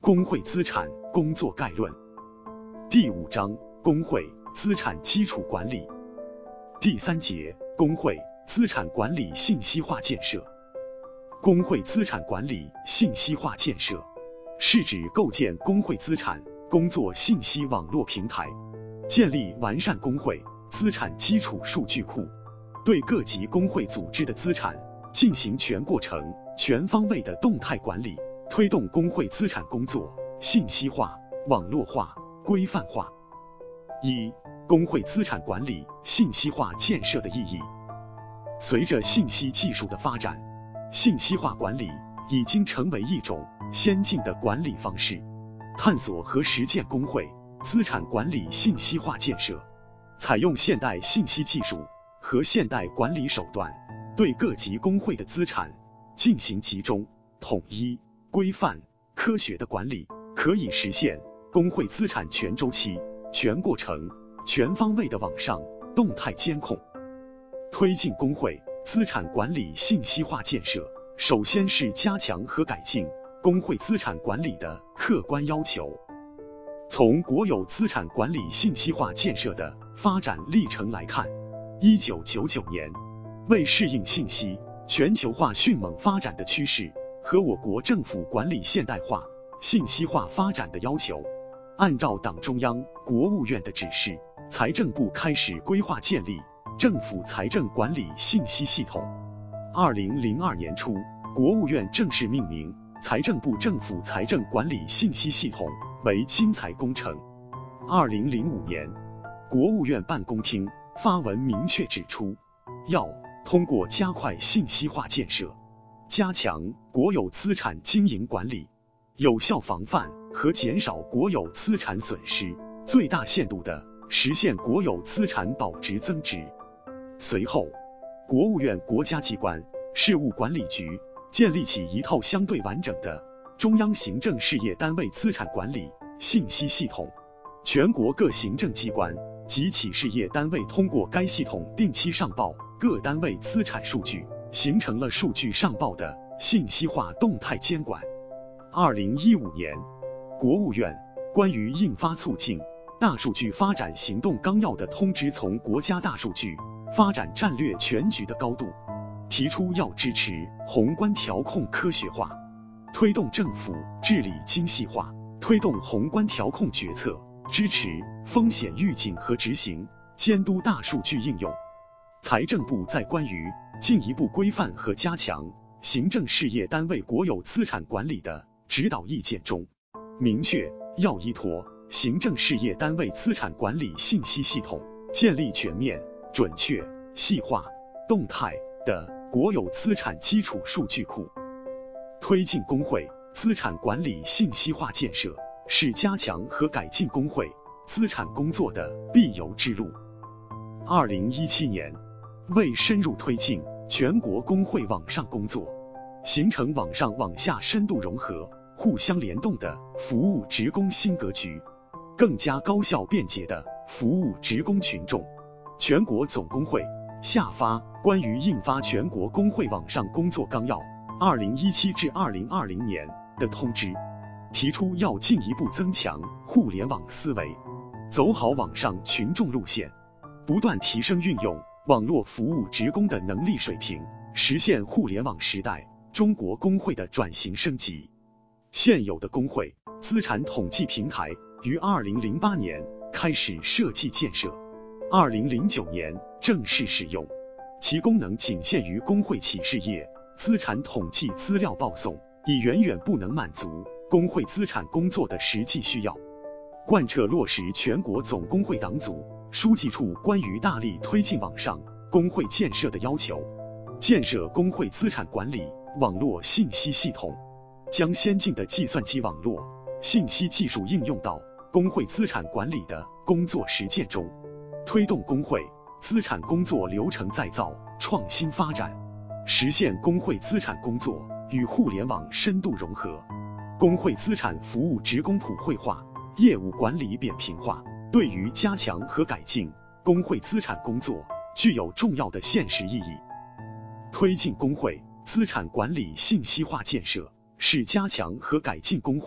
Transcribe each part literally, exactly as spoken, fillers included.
工会资产工作概论第五章工会资产基础管理第三节工会资产管理信息化建设。工会资产管理信息化建设是指构建工会资产工作信息网络平台，建立完善工会资产基础数据库，对各级工会组织的资产进行全过程、全方位的动态管理，推动工会资产工作信息化、网络化、规范化。一、工会资产管理信息化建设的意义。随着信息技术的发展，信息化管理已经成为一种先进的管理方式。探索和实践工会资产管理信息化建设，采用现代信息技术和现代管理手段，对各级工会的资产进行集中、统一、规范、科学的管理，可以实现工会资产全周期、全过程、全方位的网上动态监控。推进工会资产管理信息化建设，首先是加强和改进工会资产管理的客观要求。从国有资产管理信息化建设的发展历程来看，一九九九年，为适应信息全球化迅猛发展的趋势和我国政府管理现代化、信息化发展的要求，按照党中央、国务院的指示，财政部开始规划建立政府财政管理信息系统。二零零二年初，国务院正式命名财政部政府财政管理信息系统为金财工程。二零零五年，国务院办公厅发文明确指出，要通过加快信息化建设，加强国有资产经营管理，有效防范和减少国有资产损失，最大限度地实现国有资产保值增值。随后，国务院国家机关事务管理局建立起一套相对完整的中央行政事业单位资产管理信息系统，全国各行政机关及企事业单位通过该系统定期上报各单位资产数据，形成了数据上报的信息化动态监管。二零一五年，国务院关于印发促进大数据发展行动纲要的通知从国家大数据发展战略全局的高度，提出要支持宏观调控科学化，推动政府治理精细化，推动宏观调控决策，支持风险预警和执行，监督大数据应用。财政部在关于进一步规范和加强行政事业单位国有资产管理的指导意见中，明确要依托行政事业单位资产管理信息系统，建立全面、准确、细化、动态的国有资产基础数据库。推进工会资产管理信息化建设，是加强和改进工会资产工作的必由之路。二零一七年，为深入推进全国工会网上工作，形成网上网下深度融合、互相联动的服务职工新格局，更加高效便捷的服务职工群众，全国总工会下发关于印发全国工会网上工作纲要二零一七至二零二零年的通知，提出要进一步增强互联网思维，走好网上群众路线，不断提升运用网络服务职工的能力水平，实现互联网时代中国工会的转型升级。现有的工会资产统计平台于二零零八年开始设计建设，二零零九年正式使用，其功能仅限于工会企事业资产统计资料报送，已远远不能满足工会资产工作的实际需要。贯彻落实全国总工会党组、书记处关于大力推进网上工会建设的要求，建设工会资产管理网络信息系统，将先进的计算机网络信息技术应用到工会资产管理的工作实践中，推动工会资产工作流程再造创新发展，实现工会资产工作与互联网深度融合，工会资产服务职工普惠化，业务管理扁平化，对于加强和改进工会资产工作具有重要的现实意义。推进工会资产管理信息化建设，是加强和改进工会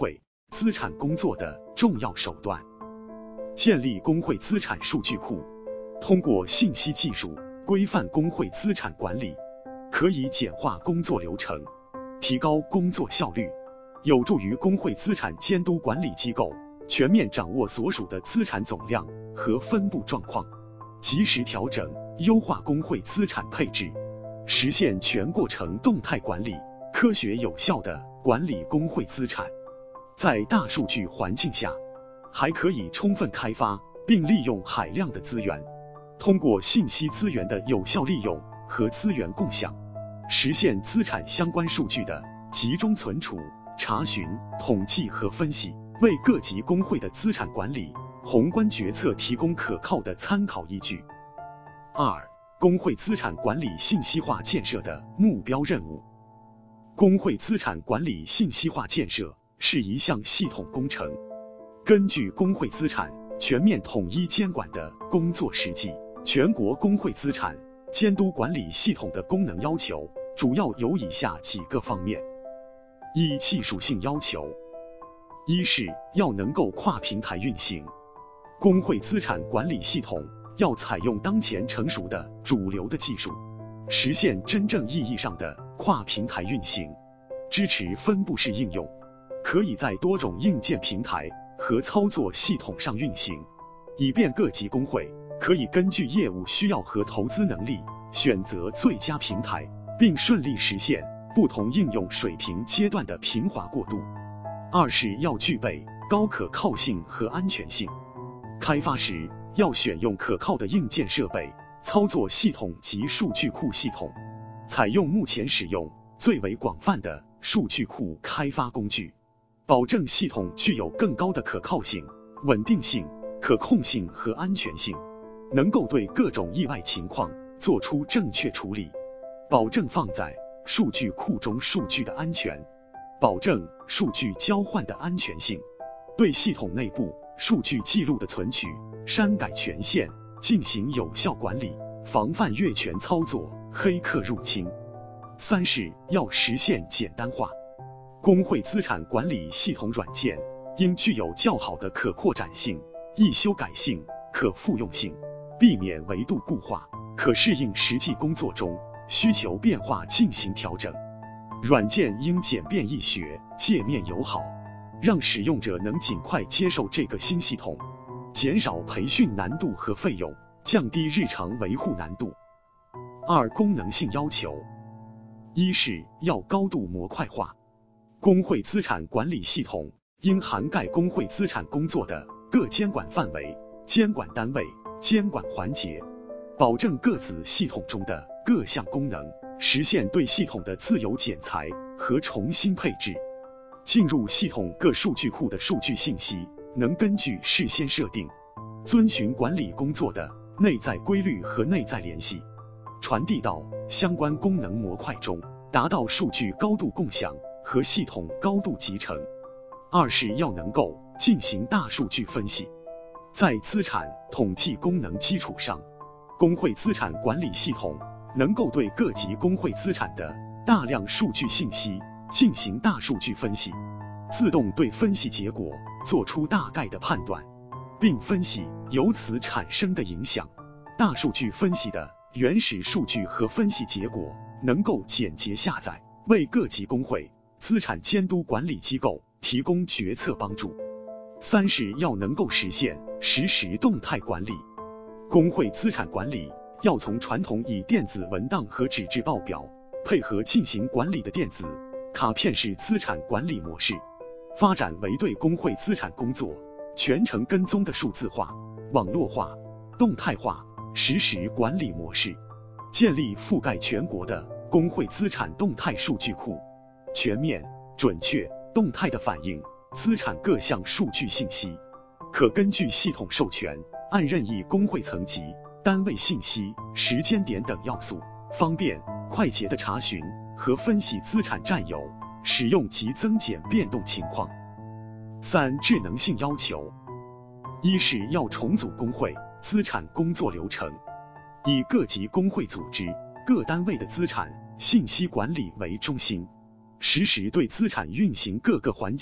资产工作的重要手段。建立工会资产数据库，通过信息技术规范工会资产管理，可以简化工作流程，提高工作效率，有助于工会资产监督管理机构全面掌握所属的资产总量和分布状况，及时调整、优化工会资产配置，实现全过程动态管理，科学有效地管理工会资产。在大数据环境下，还可以充分开发并利用海量的资源，通过信息资源的有效利用和资源共享，实现资产相关数据的集中存储、查询、统计和分析，为各级工会的资产管理、宏观决策提供可靠的参考依据。二、工会资产管理信息化建设的目标任务。工会资产管理信息化建设是一项系统工程，根据工会资产全面统一监管的工作实际，全国工会资产监督管理系统的功能要求主要有以下几个方面。一、技术性要求。一是要能够跨平台运行，工会资产管理系统要采用当前成熟的主流的技术，实现真正意义上的跨平台运行，支持分布式应用，可以在多种硬件平台和操作系统上运行，以便各级工会可以根据业务需要和投资能力选择最佳平台，并顺利实现不同应用水平阶段的平滑过渡。二是要具备高可靠性和安全性，开发时要选用可靠的硬件设备、操作系统及数据库系统，采用目前使用最为广泛的数据库开发工具，保证系统具有更高的可靠性、稳定性、可控性和安全性，能够对各种意外情况做出正确处理，保证放在数据库中数据的安全，保证数据交换的安全性，对系统内部数据记录的存取、删改权限进行有效管理，防范越权操作、黑客入侵。三是要实现简单化，工会资产管理系统软件应具有较好的可扩展性、易修改性、可复用性，避免维度固化，可适应实际工作中需求变化进行调整。软件应简便易学，界面友好，让使用者能尽快接受这个新系统，减少培训难度和费用，降低日常维护难度。二、功能性要求。一是要高度模块化，工会资产管理系统应涵盖工会资产工作的各监管范围、监管单位、监管环节，保证各子系统中的各项功能实现对系统的自由剪裁和重新配置。进入系统各数据库的数据信息能根据事先设定，遵循管理工作的内在规律和内在联系，传递到相关功能模块中，达到数据高度共享和系统高度集成。二是要能够进行大数据分析，在资产统计功能基础上，工会资产管理系统能够对各级工会资产的大量数据信息进行大数据分析，自动对分析结果做出大概的判断，并分析由此产生的影响。大数据分析的原始数据和分析结果能够简洁下载，为各级工会资产监督管理机构提供决策帮助。三是要能够实现实时动态管理，工会资产管理要从传统以电子文档和纸质报表配合进行管理的电子卡片式资产管理模式，发展为对工会资产工作全程跟踪的数字化、网络化、动态化实时管理模式，建立覆盖全国的工会资产动态数据库，全面、准确、动态地反映资产各项数据信息，可根据系统授权，按任意工会层级、单位信息、时间点等要素，方便快捷的查询和分析资产占有、使用及增减变动情况。三、智能性要求。一是要重组工会资产工作流程，以各级工会组织、各单位的资产信息管理为中心，实时对资产运行各个环节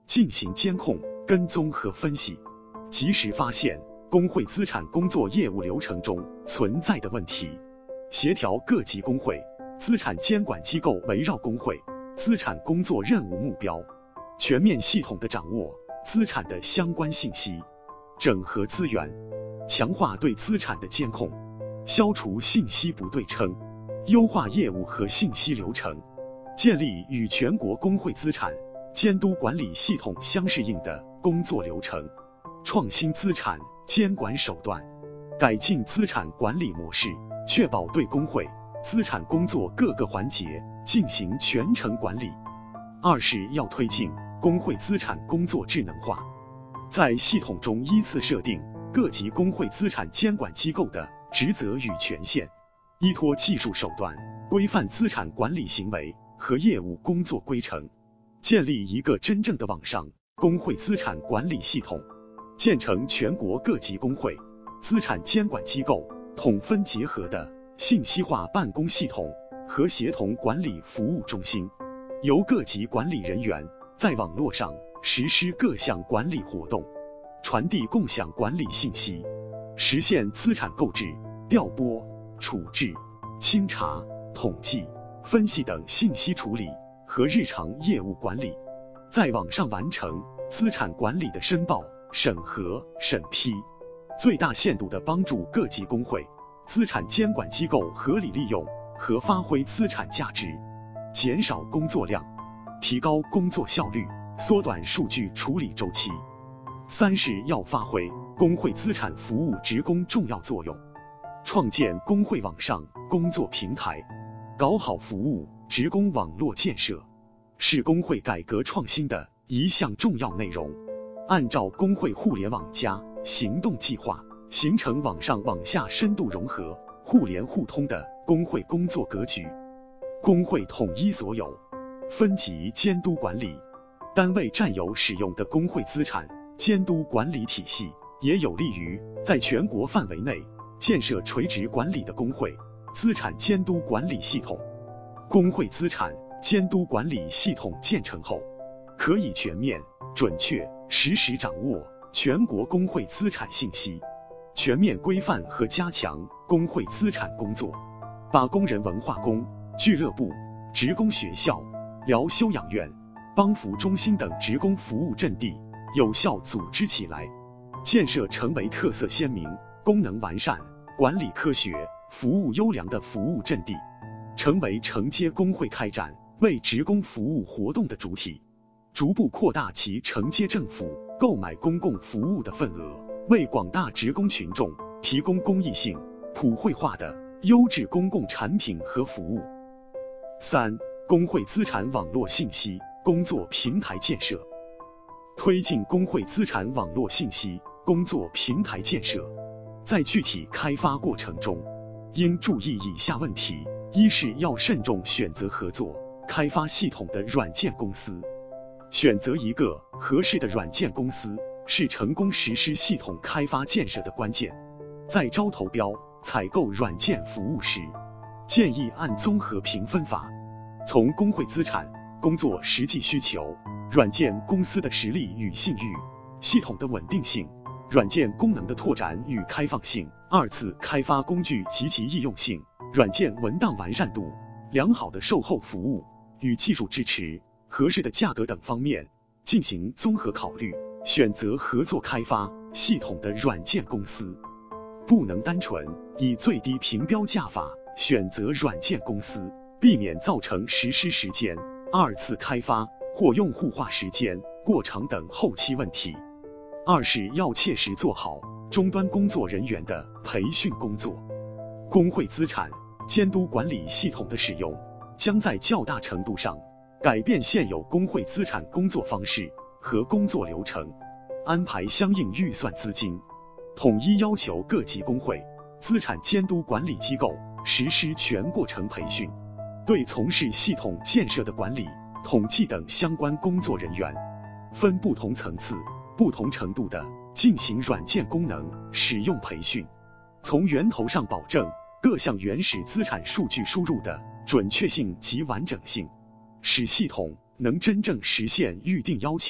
进行监控、跟踪和分析，及时发现工会资产工作业务流程中存在的问题，协调各级工会、资产监管机构围绕工会资产工作任务目标，全面系统地掌握资产的相关信息，整合资源，强化对资产的监控，消除信息不对称，优化业务和信息流程，建立与全国工会资产监督管理系统相适应的工作流程，创新资产监管手段，改进资产管理模式，确保对工会资产工作各个环节进行全程管理。二是要推进工会资产工作智能化，在系统中依次设定各级工会资产监管机构的职责与权限，依托技术手段规范资产管理行为和业务工作规程，建立一个真正的网上工会资产管理系统，建成全国各级工会资产监管机构统分结合的信息化办公系统和协同管理服务中心，由各级管理人员在网络上实施各项管理活动，传递共享管理信息，实现资产购置、调拨、处置、清查、统计、分析等信息处理和日常业务管理，在网上完成资产管理的申报、审核、审批，最大限度地帮助各级工会资产监管机构合理利用和发挥资产价值，减少工作量，提高工作效率，缩短数据处理周期。三是要发挥工会资产服务职工重要作用，创建工会网上工作平台，搞好服务职工网络建设，是工会改革创新的一项重要内容。按照工会互联网加行动计划，形成网上网下深度融合、互联互通的工会工作格局。工会统一所有，分级监督管理，单位占有使用的工会资产监督管理体系，也有利于在全国范围内建设垂直管理的工会资产监督管理系统。工会资产监督管理系统建成后，可以全面、准确、实时掌握全国工会资产信息，全面规范和加强工会资产工作，把工人文化宫、俱乐部、职工学校、疗休养院、帮扶中心等职工服务阵地有效组织起来，建设成为特色鲜明、功能完善、管理科学、服务优良的服务阵地，成为承接工会开展为职工服务活动的主体，逐步扩大其承接政府购买公共服务的份额，为广大职工群众提供公益性、普惠化的优质公共产品和服务。三、工会资产网络信息工作平台建设，推进工会资产网络信息工作平台建设，在具体开发过程中，应注意以下问题：一是要慎重选择合作开发系统的软件公司，选择一个合适的软件公司是成功实施系统开发建设的关键。在招投标、采购软件服务时，建议按综合评分法，从工会资产、工作实际需求、软件公司的实力与信誉、系统的稳定性、软件功能的拓展与开放性、二次开发工具及其易用性、软件文档完善度、良好的售后服务与技术支持、合适的价格等方面进行综合考虑，选择合作开发系统的软件公司。不能单纯以最低评标价法选择软件公司，避免造成实施时间、二次开发或用户化时间过长等后期问题。二是要切实做好终端工作人员的培训工作。工会资产监督管理系统的使用，将在较大程度上改变现有工会资产工作方式和工作流程，安排相应预算资金，统一要求各级工会资产监督管理机构实施全过程培训，对从事系统建设的管理、统计等相关工作人员，分不同层次、不同程度的进行软件功能使用培训，从源头上保证各项原始资产数据输入的准确性及完整性，使系统能真正实现预定要求。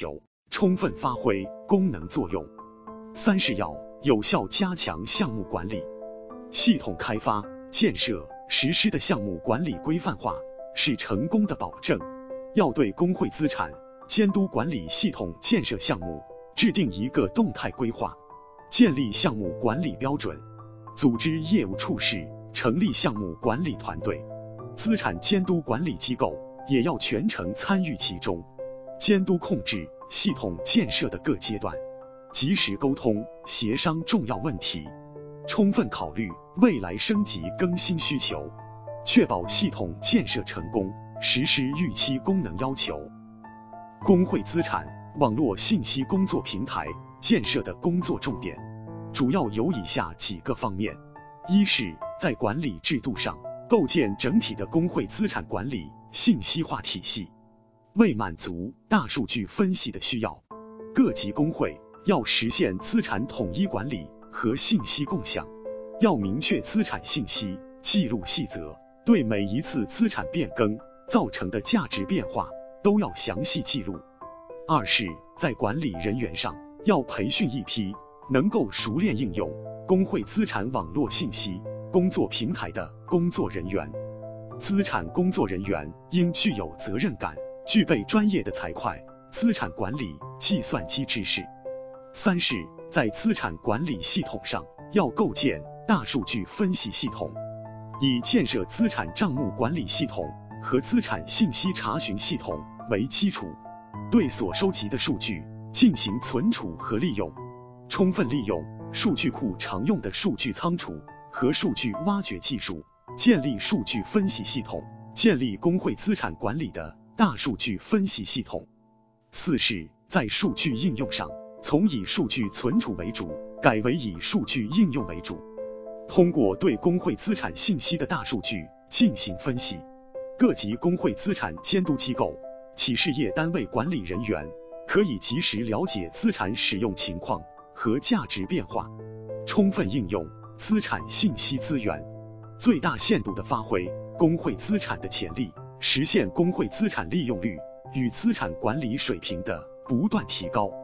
充分发挥功能作用。三是要有效加强项目管理。系统开发、建设、实施的项目管理规范化是成功的保证。要对工会资产监督管理系统建设项目制定一个动态规划，建立项目管理标准，组织业务处室，成立项目管理团队。资产监督管理机构也要全程参与其中，监督控制系统建设的各阶段，及时沟通协商重要问题，充分考虑未来升级更新需求，确保系统建设成功，实施预期功能要求。工会资产网络信息工作平台建设的工作重点主要有以下几个方面：一是在管理制度上构建整体的工会资产管理信息化体系。为满足大数据分析的需要，各级工会要实现资产统一管理和信息共享，要明确资产信息记录细则，对每一次资产变更造成的价值变化都要详细记录。二是在管理人员上要培训一批能够熟练应用工会资产网络信息工作平台的工作人员。资产工作人员应具有责任感，具备专业的财会、资产管理、计算机知识。三是在资产管理系统上要构建大数据分析系统，以建设资产账目管理系统和资产信息查询系统为基础，对所收集的数据进行存储和利用，充分利用数据库常用的数据仓储和数据挖掘技术，建立数据分析系统，建立工会资产管理的大数据分析系统。四是在数据应用上，从以数据存储为主，改为以数据应用为主。通过对工会资产信息的大数据进行分析，各级工会资产监督机构、企事业单位管理人员可以及时了解资产使用情况和价值变化，充分应用资产信息资源，最大限度地发挥工会资产的潜力，实现工会资产利用率与资产管理水平的不断提高。